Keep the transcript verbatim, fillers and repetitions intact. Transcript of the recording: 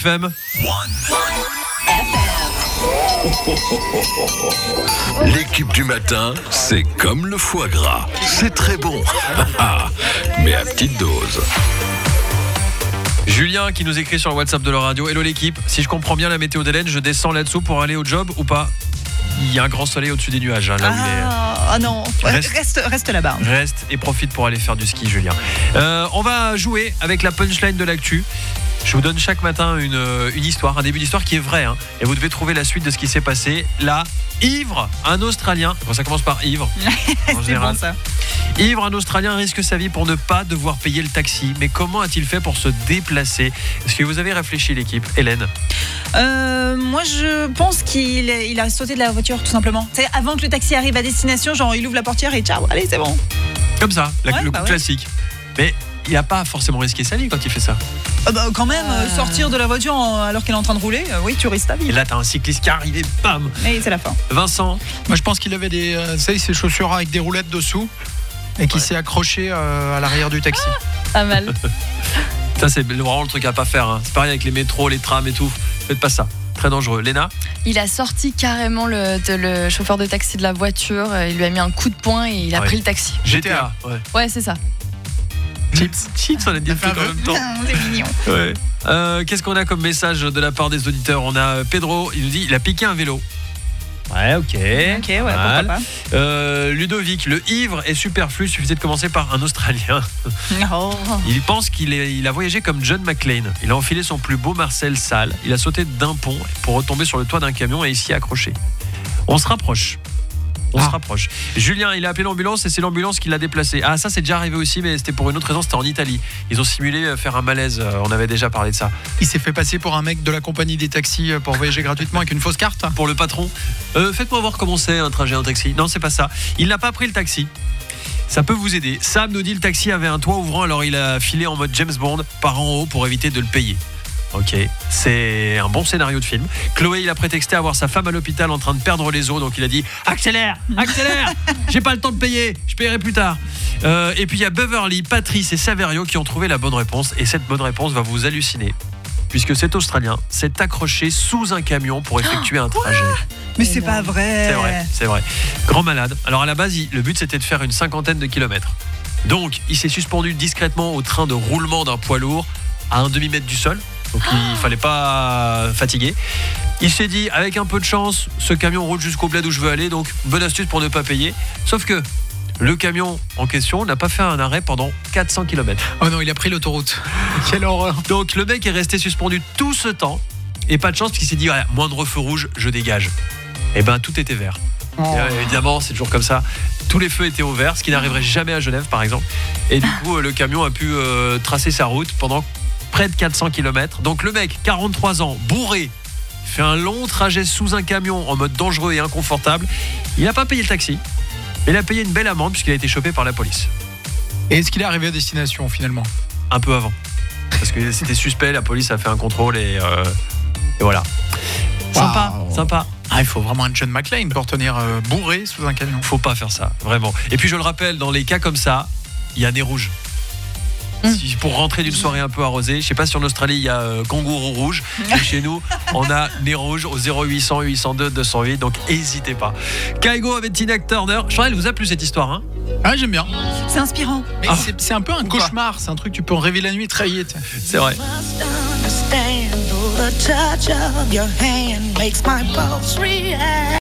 F M. L'équipe du matin, c'est comme le foie gras. C'est très bon, mais à petite dose. Julien qui nous écrit sur le WhatsApp de la radio. Hello l'équipe, si je comprends bien la météo d'Hélène, je descends là-dessous pour aller au job ou pas? Il y a un grand soleil au-dessus des nuages, hein, là ah, où il est. Ah non, reste, reste, reste là-bas. Reste et profite pour aller faire du ski, Julien. Euh, on va jouer avec la punchline de l'actu. Je vous donne chaque matin une, une histoire, un début d'histoire qui est vrai, hein, et vous devez trouver la suite de ce qui s'est passé. Là, ivre, un Australien, bon, ça commence par ivre en C'est général. bon ça. Ivre, un Australien risque sa vie pour ne pas devoir payer le taxi. Mais comment a-t-il fait pour se déplacer? Est-ce que vous avez réfléchi, l'équipe? Hélène? euh, Moi, je pense qu'il est- il a sauté de la voiture, tout simplement. C'est avant que le taxi arrive à destination, genre il ouvre la portière et ciao, allez, c'est bon. Comme ça, la- Ouais, le bah coup ouais. classique. Mais il n'a pas forcément risqué sa vie quand il fait ça. Euh, bah, quand même, euh, Ah. sortir de la voiture en- alors qu'elle est en train de rouler, euh, oui, tu risques ta Et vie. là, t'as un cycliste qui arrive et bam. Mais c'est la fin. Vincent? Moi, je pense qu'il avait des, euh, ça, ses chaussures avec des roulettes dessous et qu'il Ouais. s'est accroché euh, à l'arrière du taxi. Pas mal. Ça, c'est vraiment le truc à pas faire, hein. C'est pareil avec les métros, les trams et tout. Faites pas ça. Très dangereux. Léna? Il a sorti carrément le, de- le chauffeur de taxi de la voiture. Il lui a mis un coup de poing et il a Ouais. pris le taxi. G T A. Ouais. Ouais, c'est ça. Chips. Chips, on a dit le fait un truc en peu. même temps. Ah, c'est mignon. Ouais. Euh, Qu'est-ce qu'on a comme message de la part des auditeurs? On a Pedro, il nous dit il a piqué un vélo. Ouais, ok. Ok, ouais, pourquoi Mal. pas. Euh, Ludovic, le ivre est superflu, suffisait de commencer par un Australien. Oh. Il pense qu'il est- il a voyagé comme John McClane. Il a enfilé son plus beau Marcel sale. Il a sauté d'un pont pour retomber sur le toit d'un camion et il s'y est accroché. On se rapproche. On Ah. se rapproche. Julien, il a appelé l'ambulance et c'est l'ambulance qui l'a déplacé. Ah, ça c'est déjà arrivé aussi, mais c'était pour une autre raison, c'était en Italie. Ils ont simulé euh, faire un malaise, euh, on avait déjà parlé de ça. Il s'est fait passer pour un mec de la compagnie des taxis euh, pour voyager gratuitement avec une fausse carte. Pour le patron, euh, faites-moi voir comment c'est un trajet en taxi. Non, c'est pas ça. Il n'a pas pris le taxi. Ça peut vous aider. Sam nous dit le taxi avait un toit ouvrant, alors il a filé en mode James Bond par en haut pour éviter de le payer. Ok, c'est un bon scénario de film. Chloé, il a prétexté avoir sa femme à l'hôpital en train de perdre les os, donc il a dit accélère, accélère, j'ai pas le temps de payer, je paierai plus tard. Euh, et puis il y a Beverly, Patrice et Saverio qui ont trouvé la bonne réponse, et cette bonne réponse va vous halluciner, puisque cet Australien s'est accroché sous un camion pour effectuer un trajet. Mais c'est pas vrai. C'est vrai, c'est vrai. Grand malade. Alors à la base, il- le but c'était de faire une cinquantaine de kilomètres. Donc il s'est suspendu discrètement au train de roulement d'un poids lourd à un demi-mètre du sol. Donc il fallait pas fatiguer. Il s'est dit, avec un peu de chance, ce camion roule jusqu'au bled où je veux aller, donc bonne astuce pour ne pas payer. Sauf que le camion en question n'a pas fait un arrêt pendant quatre cents kilomètres. Oh non, il a pris l'autoroute. Quelle horreur. Donc le mec est resté suspendu tout ce temps. Et pas de chance parce qu'il s'est dit, ouais, moindre feu rouge, je dégage. Et ben tout était vert. Oh. Et, euh, évidemment, c'est toujours comme ça. Tous les feux étaient au vert, ce qui n'arriverait jamais à Genève, par exemple. Et du coup, euh, le camion a pu euh, tracer sa route pendant près de quatre cents kilomètres. Donc le mec, quarante-trois ans, bourré, fait un long trajet sous un camion en mode dangereux et inconfortable. Il n'a pas payé le taxi, mais il a payé une belle amende puisqu'il a été chopé par la police. Et est-ce qu'il est arrivé à destination finalement? Un peu avant. Parce que c'était suspect, la police a fait un contrôle et, euh, et voilà. Sympa, Waouh. sympa. Ah, il faut vraiment un John McClane pour tenir euh, bourré sous un camion. Faut pas faire ça, vraiment. Et puis je le rappelle, dans les cas comme ça, il y a nez rouge. Mmh. Si, pour rentrer d'une soirée un peu arrosée, je sais pas si en Australie il y a euh, kangourou rouge, mais chez nous on a nez rouge au zéro huit cent huit cent deux deux cent huit, donc n'hésitez pas. Kygo avec Tina Turner, je crois qu'elle vous a plu cette histoire, hein? Ah, j'aime bien. C'est inspirant. Mais Ah. c'est, c'est un peu un Ou pas. cauchemar. C'est un truc que tu peux rêver la nuit très vite. C'est vrai. Must understand, though the touch of your hand makes my pulse react.